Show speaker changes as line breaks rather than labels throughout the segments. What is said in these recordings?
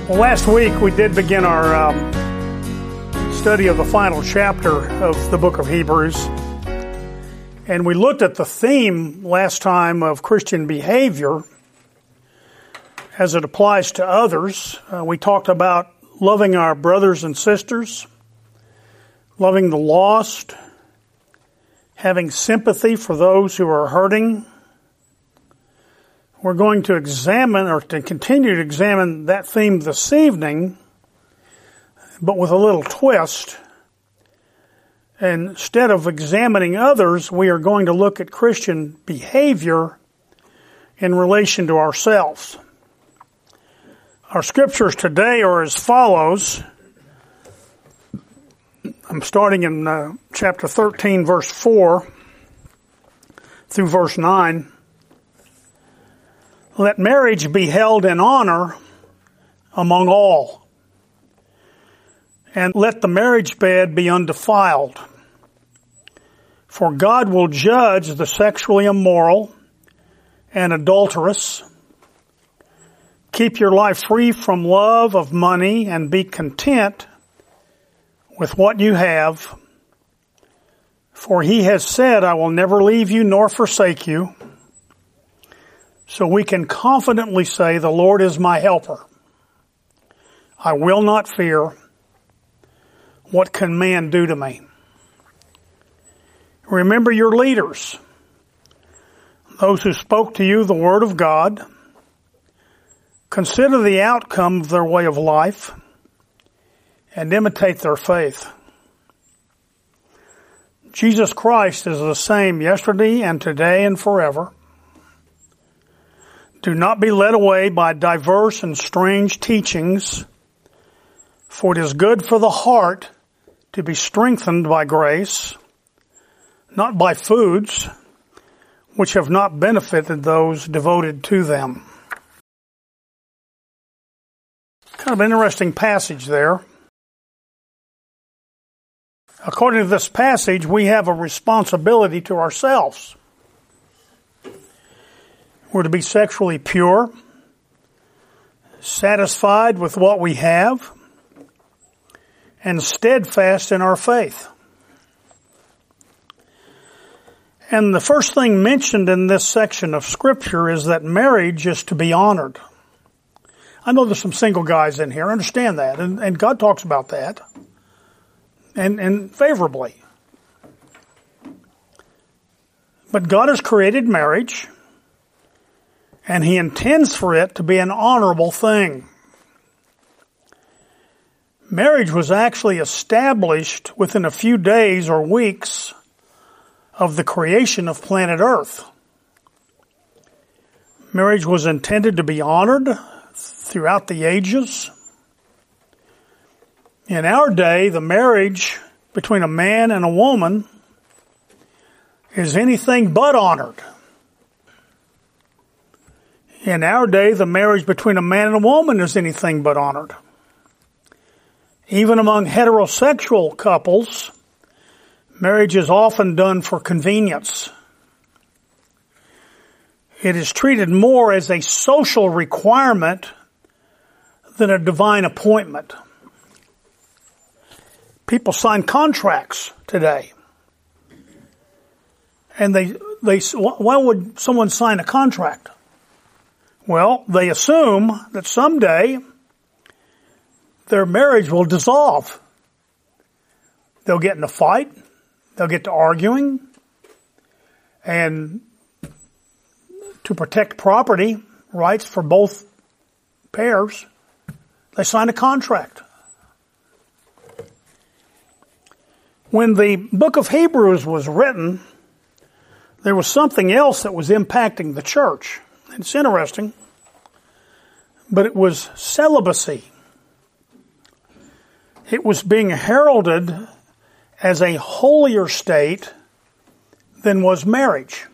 Well, last week we did begin our study of the final chapter of the book of Hebrews. And we looked at the theme last time of Christian behavior as it applies to others. We talked about loving our brothers and sisters, loving the lost, having sympathy for those who are hurting. We're going to examine, or to continue to examine that theme this evening, but with a little twist. Instead of examining others, we are going to look at Christian behavior in relation to ourselves. Our scriptures today are as follows. I'm starting in chapter 13, verse 4 through verse 9. Let marriage be held in honor among all, and let the marriage bed be undefiled. For God will judge the sexually immoral and adulterous. Keep your life free from love of money and be content with what you have. For he has said, I will never leave you nor forsake you. So we can confidently say, the Lord is my helper. I will not fear. What can man do to me? Remember your leaders, those who spoke to you the word of God. Consider the outcome of their way of life and imitate their faith. Jesus Christ is the same yesterday and today and forever. Do not be led away by diverse and strange teachings, for it is good for the heart to be strengthened by grace, not by foods which have not benefited those devoted to them. Kind of an interesting passage there. According to this passage, we have a responsibility to ourselves. We're to be sexually pure, satisfied with what we have, and steadfast in our faith. And the first thing mentioned in this section of Scripture is that marriage is to be honored. I know there's some single guys in here, I understand that, and God talks about that, and favorably. But God has created marriage, and He intends for it to be an honorable thing. Marriage was actually established within a few days or weeks of the creation of planet Earth. Marriage was intended to be honored throughout the ages. In our day, the marriage between a man and a woman is anything but honored. In our day, the marriage between a man and a woman is anything but honored. Even among heterosexual couples, marriage is often done for convenience. It is treated more as a social requirement than a divine appointment. People sign contracts today. And why would someone sign a contract? Well, they assume that someday their marriage will dissolve. They'll get in a fight. They'll get to arguing. And to protect property rights for both pairs, they sign a contract. When the book of Hebrews was written, there was something else that was impacting the church. It's interesting, but it was celibacy. It was being heralded as a holier state than was marriage.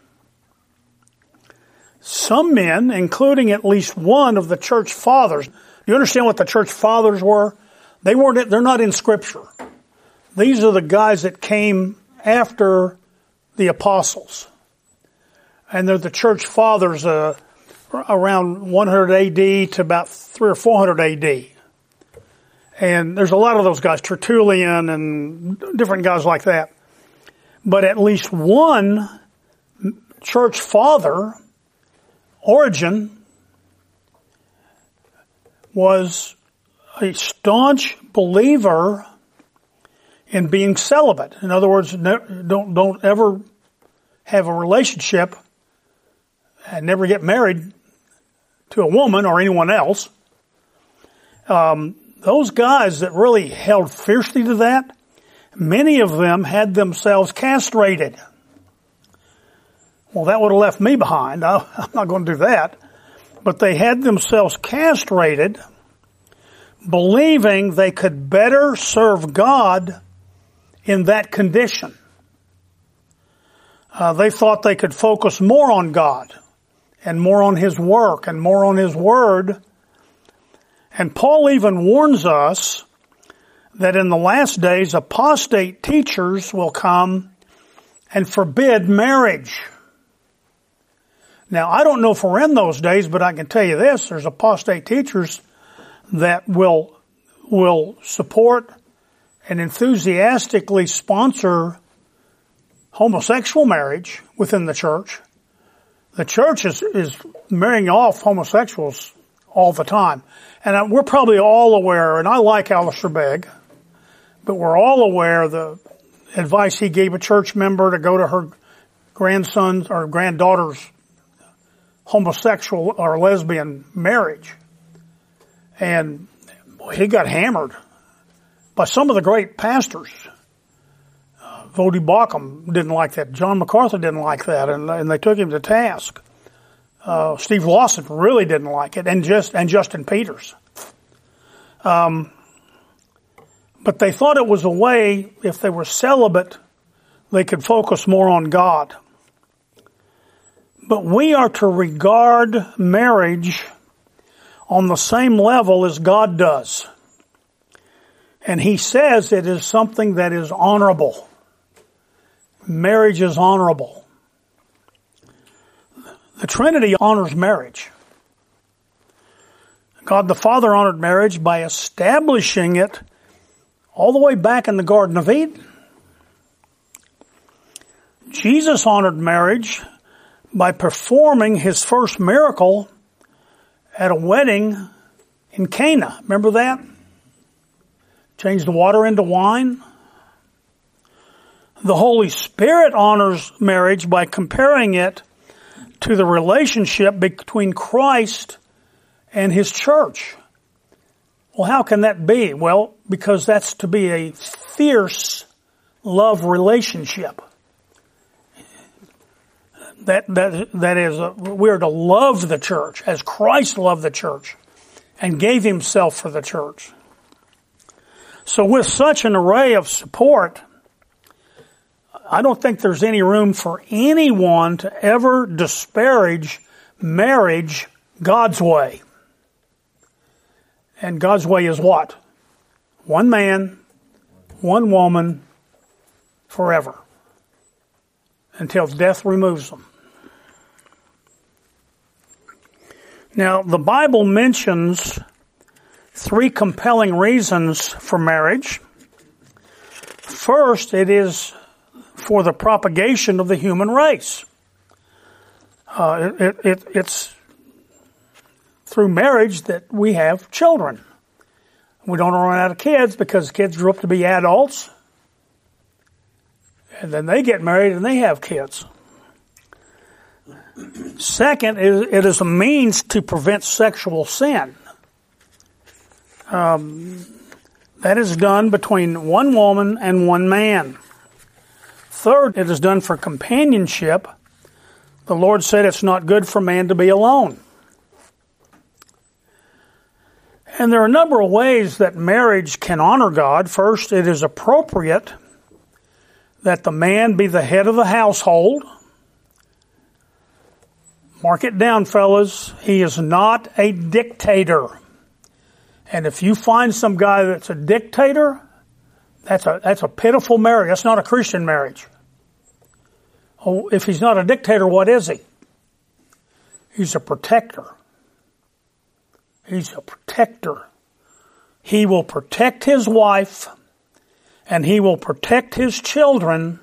Some men, including at least one of the church fathers, do you understand what the church fathers were? They're not in Scripture. These are the guys that came after the apostles. And they're the church fathers around 100 AD to about 300 or 400 AD. And there's a lot of those guys, Tertullian and different guys like that. But at least one church father, Origen, was a staunch believer in being celibate. In other words, don't ever have a relationship and never get married to a woman or anyone else. Those guys that really held fiercely to that, many of them had themselves castrated. Well, that would have left me behind. I'm not going to do that. But they had themselves castrated, believing they could better serve God in that condition. They thought they could focus more on God and more on His work and more on His Word. And Paul even warns us that in the last days, apostate teachers will come and forbid marriage. Now, I don't know if we're in those days, but I can tell you this, there's apostate teachers that will support and enthusiastically sponsor homosexual marriage within the church. The church is marrying off homosexuals all the time. And we're probably all aware, and I like Alistair Begg, but we're all aware of the advice he gave a church member to go to her grandson's or granddaughter's homosexual or lesbian marriage. And he got hammered by some of the great pastors. Voddie Baucham didn't like that. John MacArthur didn't like that, and they took him to task. Steve Lawson really didn't like it, and Justin Peters. But they thought it was a way, if they were celibate, they could focus more on God. But we are to regard marriage on the same level as God does. And He says it is something that is honorable. Marriage is honorable. The Trinity honors marriage. God the Father honored marriage by establishing it all the way back in the Garden of Eden. Jesus honored marriage by performing His first miracle at a wedding in Cana. Remember that? Changed the water into wine. The Holy Spirit honors marriage by comparing it to the relationship between Christ and His church. Well, how can that be? Well, because that's to be a fierce love relationship. That is, we're to love the church as Christ loved the church and gave Himself for the church. So with such an array of support, I don't think there's any room for anyone to ever disparage marriage God's way. And God's way is what? One man, one woman, forever. Until death removes them. Now, the Bible mentions 3 compelling reasons for marriage. First, it is for the propagation of the human race. It's through marriage that we have children. We don't run out of kids because kids grow up to be adults. And then they get married and they have kids. Second, it is a means to prevent sexual sin. That is done between one woman and one man. Third, it is done for companionship. The Lord said it's not good for man to be alone. And there are a number of ways that marriage can honor God. First, it is appropriate that the man be the head of the household. Mark it down, fellas. He is not a dictator. And if you find some guy that's a dictator, that's a pitiful marriage. That's not a Christian marriage. Oh, if he's not a dictator, what is he? He's a protector. He's a protector he will protect his wife and he will protect his children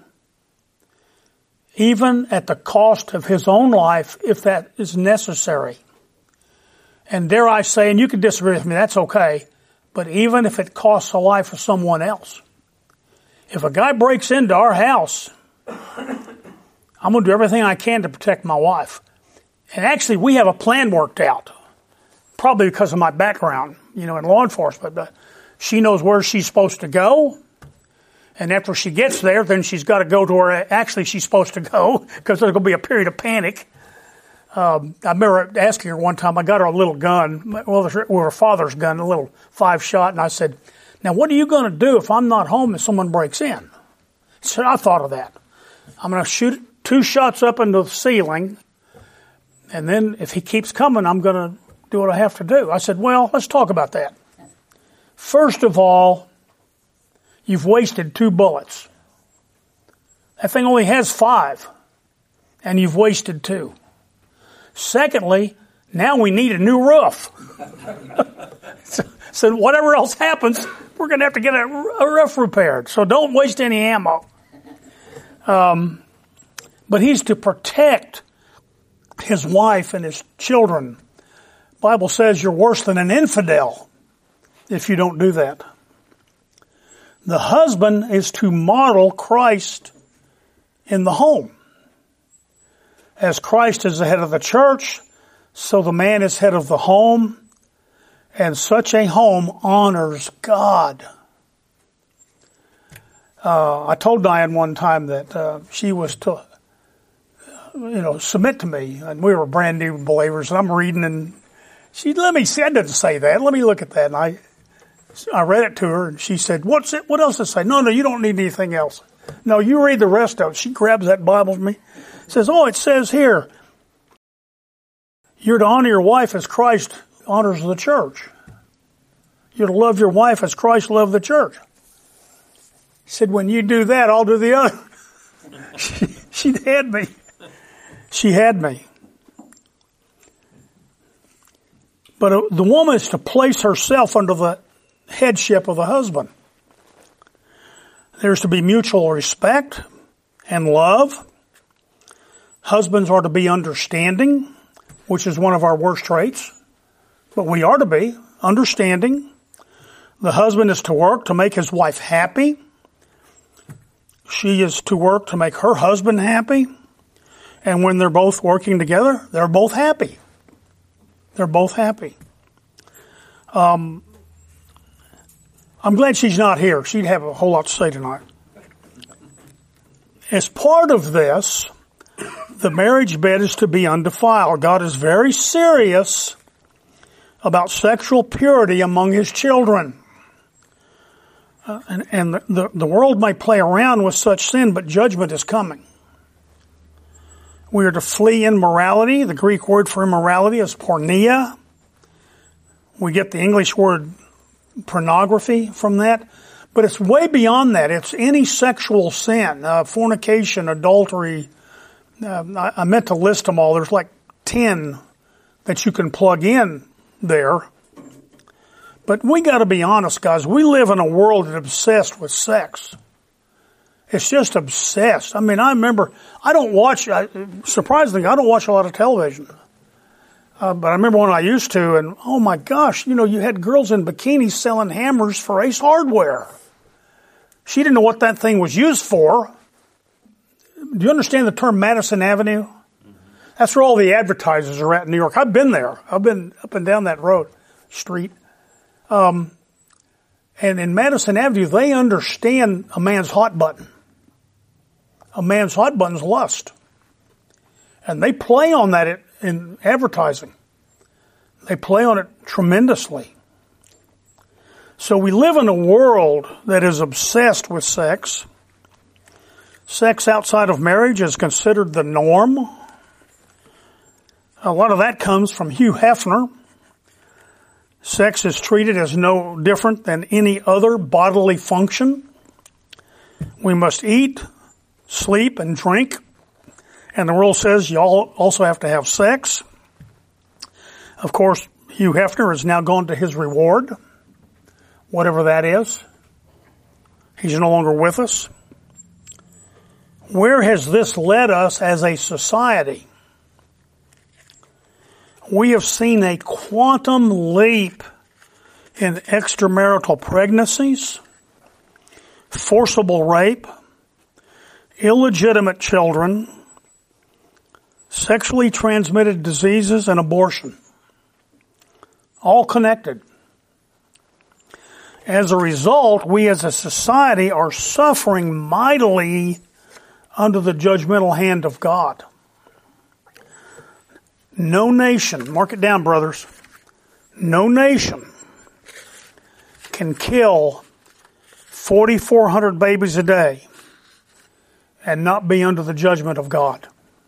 even at the cost of his own life if that is necessary. And dare I say, and you can disagree with me, that's okay, but even if it costs the life of someone else. If a guy breaks into our house, I'm going to do everything I can to protect my wife. And actually, we have a plan worked out, probably because of my background, in law enforcement. But she knows where she's supposed to go. And after she gets there, then she's got to go to where actually she's supposed to go, because there's going to be a period of panic. I remember asking her one time, I got her a little gun, her father's gun, a little 5-shot, and I said, now what are you going to do if I'm not home and someone breaks in? She said, I thought of that. I'm going to shoot 2 shots up into the ceiling, and then if he keeps coming, I'm going to do what I have to do. I said, well, let's talk about that. First of all, you've wasted 2 bullets. That thing only has 5, and you've wasted 2. Secondly, now we need a new roof. So whatever else happens, we're going to have to get a roof repaired. So don't waste any ammo. But he's to protect his wife and his children. The Bible says you're worse than an infidel if you don't do that. The husband is to model Christ in the home. As Christ is the head of the church, so the man is head of the home, and such a home honors God. I told Diane one time that she was to, submit to me, and we were brand new believers, and I'm reading, and she let me see. I didn't say that. Let me look at that, and I read it to her, and she said, "What's it? What else does it say?" No, you don't need anything else. No, you read the rest of it. She grabs that Bible from me. Says, it says here, you're to honor your wife as Christ honors the church. You're to love your wife as Christ loved the church. He said, when you do that, I'll do the other. She had me. She had me. But the woman is to place herself under the headship of the husband. There's to be mutual respect and love. Husbands are to be understanding, which is one of our worst traits. But we are to be understanding. The husband is to work to make his wife happy. She is to work to make her husband happy. And when they're both working together, they're both happy. They're both happy. I'm glad she's not here. She'd have a whole lot to say tonight. As part of this, the marriage bed is to be undefiled. God is very serious about sexual purity among His children. And the world may play around with such sin, but judgment is coming. We are to flee immorality. The Greek word for immorality is porneia. We get the English word pornography from that. But it's way beyond that. It's any sexual sin, fornication, adultery. I meant to list them all. There's like 10 that you can plug in there. But we got to be honest, guys. We live in a world that's obsessed with sex. It's just obsessed. I mean, I remember, surprisingly, I don't watch a lot of television. But I remember when I used to, and oh my gosh, you had girls in bikinis selling hammers for Ace Hardware. She didn't know what that thing was used for. Do you understand the term Madison Avenue? That's where all the advertisers are at in New York. I've been there. I've been up and down that street. And in Madison Avenue, they understand a man's hot button. A man's hot button's lust. And they play on that in advertising. They play on it tremendously. So we live in a world that is obsessed with sex. Sex outside of marriage is considered the norm. A lot of that comes from Hugh Hefner. Sex is treated as no different than any other bodily function. We must eat, sleep, and drink. And the world says you also have to have sex. Of course, Hugh Hefner has now gone to his reward. whatever that is. He's no longer with us. Where has this led us as a society? We have seen a quantum leap in extramarital pregnancies, forcible rape, illegitimate children, sexually transmitted diseases, and abortion. All connected. As a result, we as a society are suffering mightily under the judgmental hand of God. No nation, mark it down, brothers, no nation can kill 4,400 babies a day and not be under the judgment of God.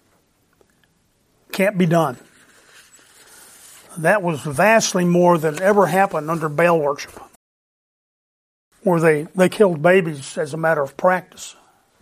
Can't be done. That was vastly more than ever happened under Baal worship, where they killed babies as a matter of practice.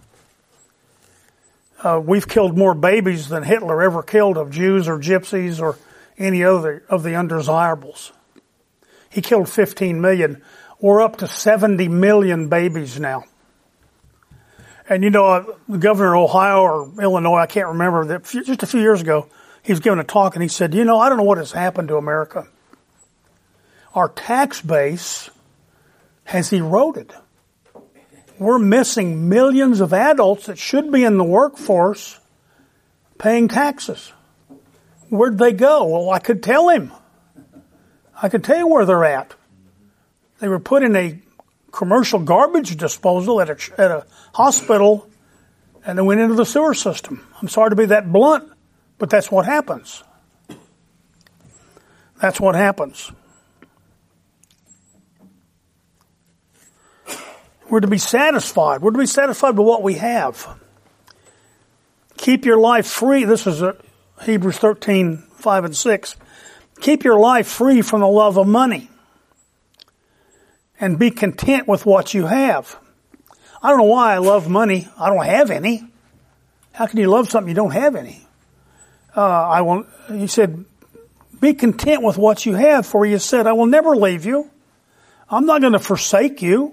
We've killed more babies than Hitler ever killed of Jews or gypsies or any other of the undesirables. He killed 15 million. We're up to 70 million babies now. And you know, the governor of Ohio or Illinois, I can't remember, that just a few years ago, he was giving a talk and he said, you know, I don't know what has happened to America. Our tax base has eroded. We're missing millions of adults that should be in the workforce paying taxes. Where'd they go? Well, I could tell him. I could tell you where they're at. They were put in a commercial garbage disposal at a hospital, and they went into the sewer system. I'm sorry to be that blunt, but that's what happens. That's what happens. We're to be satisfied. We're to be satisfied with what we have. Keep your life free. This is Hebrews 13, 5 and 6. Keep your life free from the love of money. And be content with what you have. I don't know why I love money. I don't have any. How can you love something you don't have any? He said, be content with what you have, for he has said, I will never leave you. I'm not going to forsake you.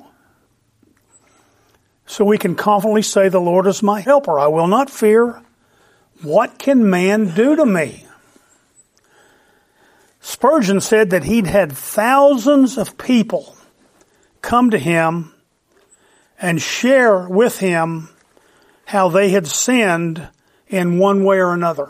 So we can confidently say, the Lord is my helper. I will not fear. What can man do to me? Spurgeon said that he'd had thousands of people come to him and share with him how they had sinned in one way or another.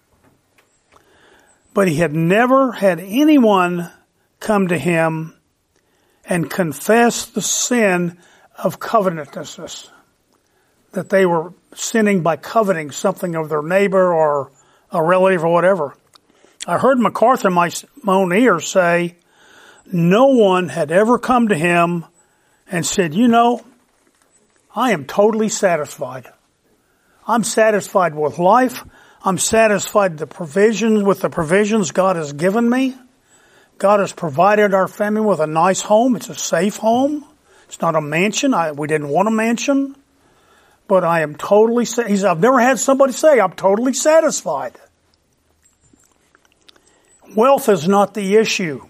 But he had never had anyone come to him and confess the sin of covetousness, that they were sinning by coveting something of their neighbor or a relative or whatever. I heard MacArthur in my own ears say, no one had ever come to him and said, you know, I am totally satisfied. I'm satisfied with life. I'm satisfied with the provisions God has given me. God has provided our family with a nice home. It's a safe home. It's not a mansion. We didn't want a mansion. But I am totally, I've never had somebody say, I'm totally satisfied. Wealth is not the issue.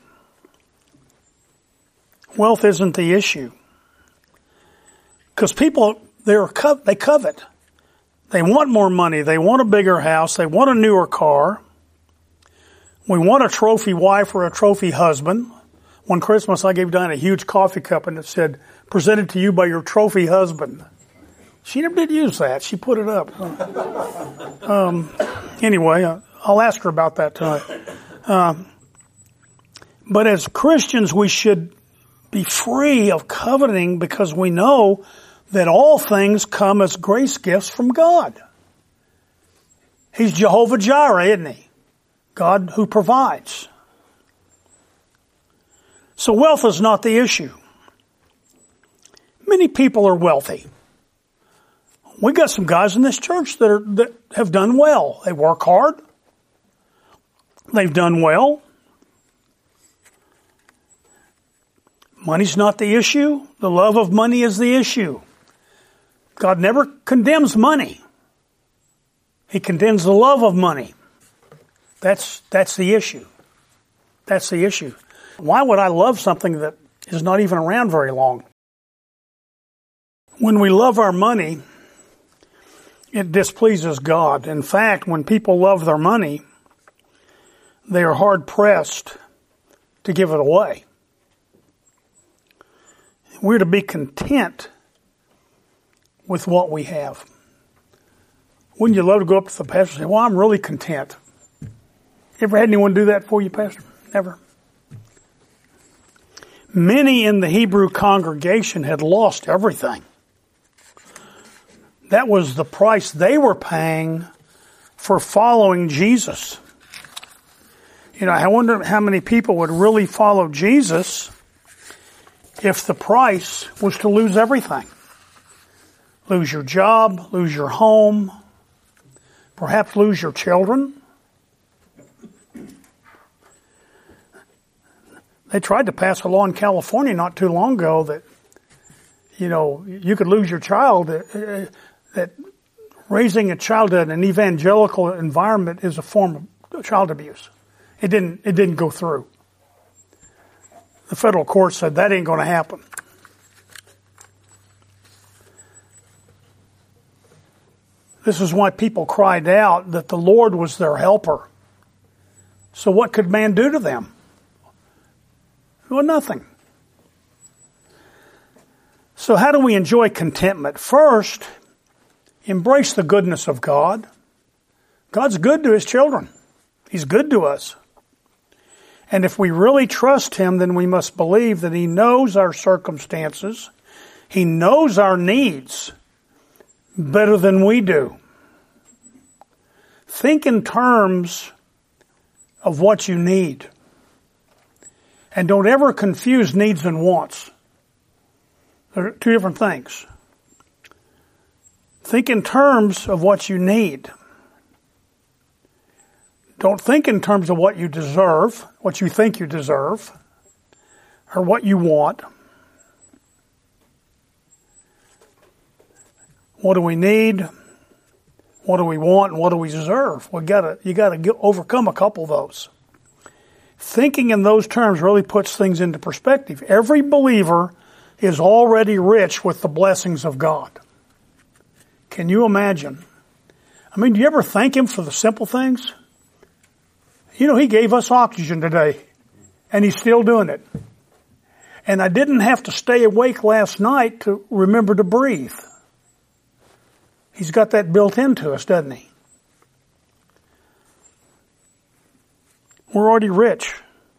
Wealth isn't the issue. Because people, they covet. They want more money. They want a bigger house. They want a newer car. We want a trophy wife or a trophy husband. One Christmas, I gave Diane a huge coffee cup and it said, presented to you by your trophy husband. She never did use that. She put it up. Anyway, I'll ask her about that tonight. But as Christians, we should be free of coveting because we know that all things come as grace gifts from God. He's Jehovah Jireh, isn't he? God who provides. So wealth is not the issue. Many people are wealthy. We got some guys in this church that have done well. They work hard. They've done well. Money's not the issue. The love of money is the issue. God never condemns money. He condemns the love of money. That's the issue. That's the issue. Why would I love something that is not even around very long. When we love our money, it displeases God. In fact, when people love their money, they are hard-pressed to give it away. We're to be content with what we have. Wouldn't you love to go up to the pastor and say, well, I'm really content? Ever had anyone do that for you, Pastor? Never. Many in the Hebrew congregation had lost everything. That was the price they were paying for following Jesus. You know, I wonder how many people would really follow Jesus if the price was to lose everything. Lose your job, lose your home, perhaps lose your children. They tried to pass a law in California not too long ago that, you know, you could lose your child, that raising a child in an evangelical environment is a form of child abuse. It didn't go through. The federal court said that ain't going to happen. This is why people cried out that the Lord was their helper. So what could man do to them? Well, nothing. So how do we enjoy contentment? First, embrace the goodness of God. God's good to His children. He's good to us. And if we really trust Him, then we must believe that He knows our circumstances. He knows our needs better than we do. Think in terms of what you need. And don't ever confuse needs and wants. They're two different things. Think in terms of what you need. Don't think in terms of what you deserve, what you think you deserve, or what you want. What do we need? What do we want? And what do we deserve? You gotta overcome a couple of those. Thinking in those terms really puts things into perspective. Every believer is already rich with the blessings of God. Can you imagine? I mean, do you ever thank Him for the simple things? You know, He gave us oxygen today, and He's still doing it. And I didn't have to stay awake last night to remember to breathe. He's got that built into us, doesn't He? We're already rich.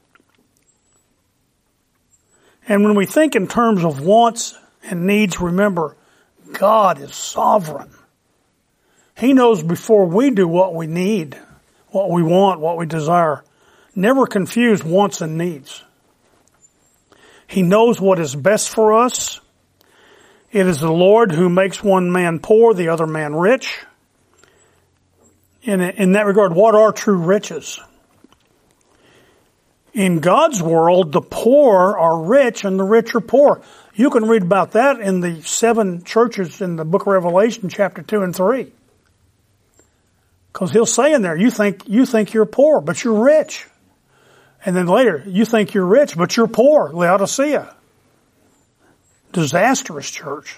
And when we think in terms of wants and needs, remember, God is sovereign. He knows before we do what we need, what we want, what we desire. Never confuse wants and needs. He knows what is best for us. It is the Lord who makes one man poor, the other man rich. In that regard, what are true riches? In God's world, the poor are rich and the rich are poor. You can read about that in the 7 churches in the book of Revelation, chapter 2 and 3. Because He'll say in there, you think you're poor, but you're rich. And then later, you think you're rich, but you're poor. Laodicea. Disastrous church.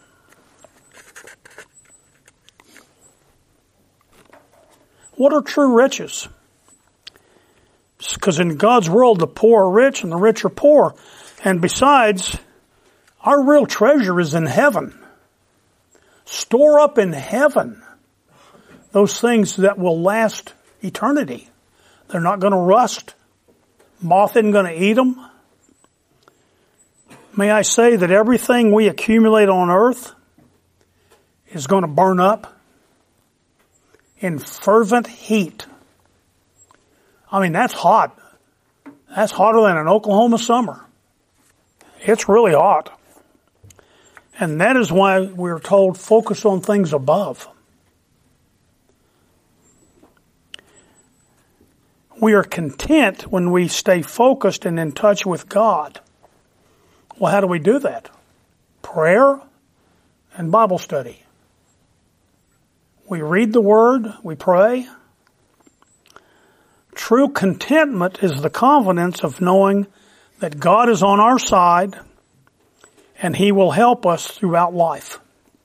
What are true riches? Because in God's world, the poor are rich and the rich are poor. And besides, our real treasure is in heaven. Store up in heaven those things that will last eternity. They're not going to rust. Moth isn't going to eat them. May I say that everything we accumulate on earth is going to burn up in fervent heat. I mean, that's hot. That's hotter than an Oklahoma summer. It's really hot. And that is why we're told focus on things above. We are content when we stay focused and in touch with God. Well, how do we do that? Prayer and Bible study. We read the Word, we pray. True contentment is the confidence of knowing that God is on our side and He will help us throughout life.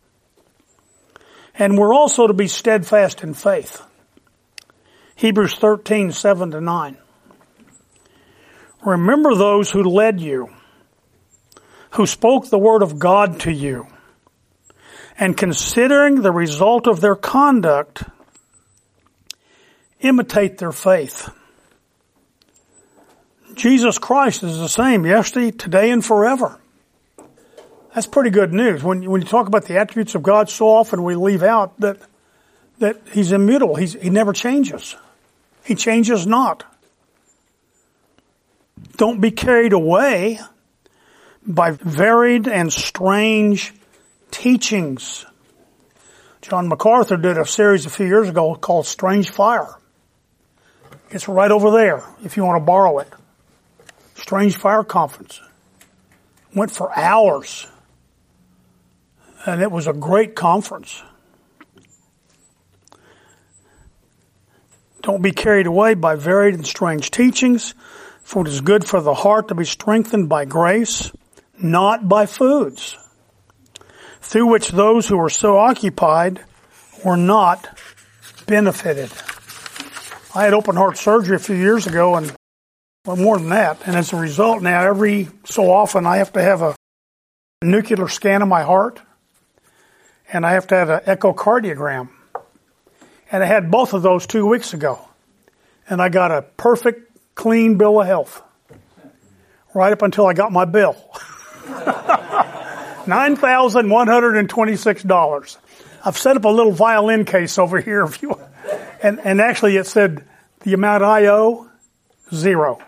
And we're also to be steadfast in faith. Hebrews 13, 7-9. Remember those who led you, who spoke the word of God to you, and considering the result of their conduct, imitate their faith. Jesus Christ is the same yesterday, today, and forever. That's pretty good news. When you talk about the attributes of God, so often we leave out that He's immutable. He never changes. He changes not. Don't be carried away by varied and strange teachings. John MacArthur did a series a few years ago called Strange Fire. It's right over there if you want to borrow it. Strange Fire Conference. Went for hours. And it was a great conference. Don't be carried away by varied and strange teachings, for it is good for the heart to be strengthened by grace, not by foods, through which those who were so occupied were not benefited. I had open heart surgery a few years ago, and well, more than that. And as a result, now every so often I have to have a nuclear scan of my heart, and I have to have an echocardiogram. And I had both of those 2 weeks ago. And I got a perfect, clean bill of health. Right up until I got my bill. $9,126. I've set up a little violin case over here. If you, and actually it said the amount I owe, $0.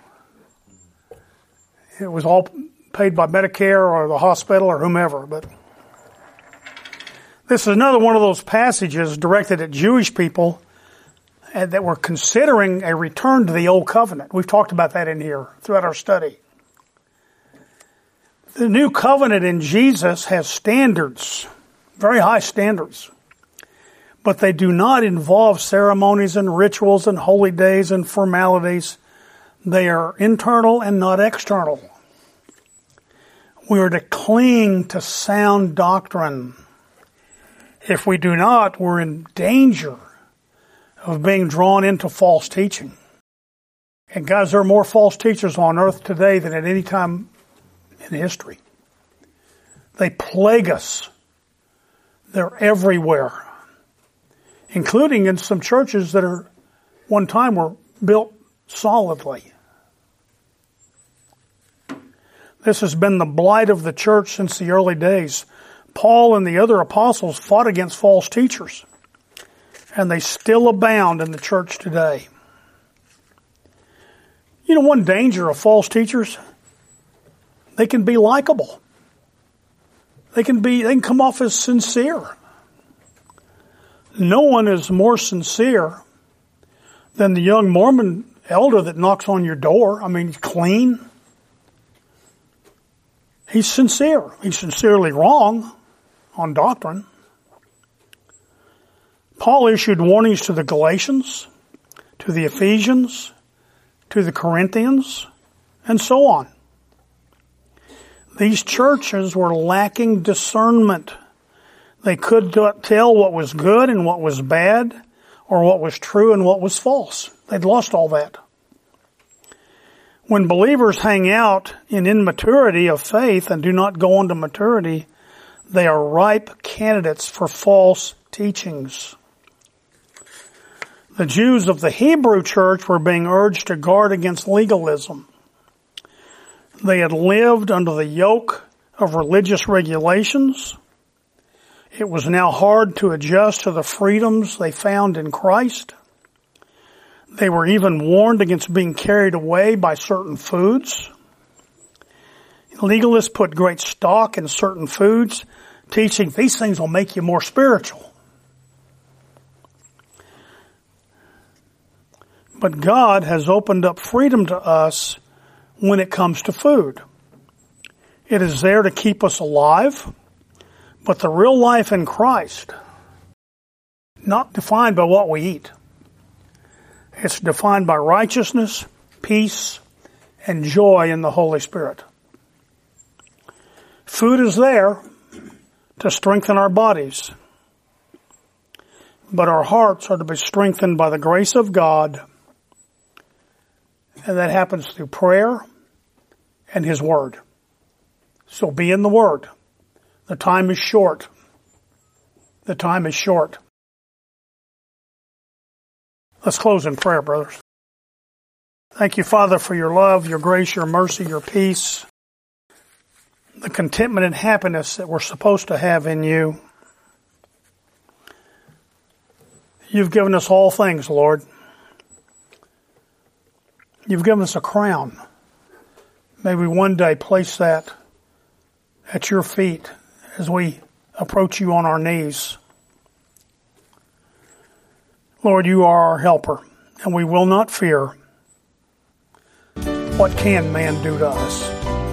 It was all paid by Medicare or the hospital or whomever. But this is another one of those passages directed at Jewish people that were considering a return to the Old Covenant. We've talked about that in here throughout our study. The New Covenant in Jesus has standards, very high standards, but they do not involve ceremonies and rituals and holy days and formalities. They are internal and not external. We are to cling to sound doctrine. If we do not, we're in danger of being drawn into false teaching. And guys, there are more false teachers on earth today than at any time in history. They plague us. They're everywhere, including in some churches that are one time were built solidly. This has been the blight of the church since the early days. Paul and the other apostles fought against false teachers, and they still abound in the church today. You know, one danger of false teachers, they can be likable. They can come off as sincere. No one is more sincere than the young Mormon elder that knocks on your door. I mean, he's clean. He's sincere. He's sincerely wrong on doctrine. Paul issued warnings to the Galatians, to the Ephesians, to the Corinthians, and so on. These churches were lacking discernment. They could tell what was good and what was bad, or what was true and what was false. They'd lost all that. When believers hang out in immaturity of faith and do not go on to maturity, they are ripe candidates for false teachings. The Jews of the Hebrew church were being urged to guard against legalism. They had lived under the yoke of religious regulations. It was now hard to adjust to the freedoms they found in Christ. They were even warned against being carried away by certain foods. Legalists put great stock in certain foods, teaching these things will make you more spiritual. But God has opened up freedom to us when it comes to food. It is there to keep us alive, but the real life in Christ, not defined by what we eat. It's defined by righteousness, peace, and joy in the Holy Spirit. Food is there to strengthen our bodies, but our hearts are to be strengthened by the grace of God, and that happens through prayer and His Word. So be in the Word. The time is short. The time is short. Let's close in prayer, brothers. Thank you, Father, for your love, your grace, your mercy, your peace, the contentment and happiness that we're supposed to have in you. You've given us all things, Lord. You've given us a crown. May we one day place that at your feet as we approach you on our knees. Lord, you are our helper, and we will not fear. What can man do to us?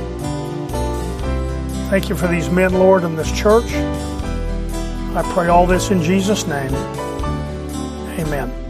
Thank you for these men, Lord, in this church. I pray all this in Jesus' name. Amen.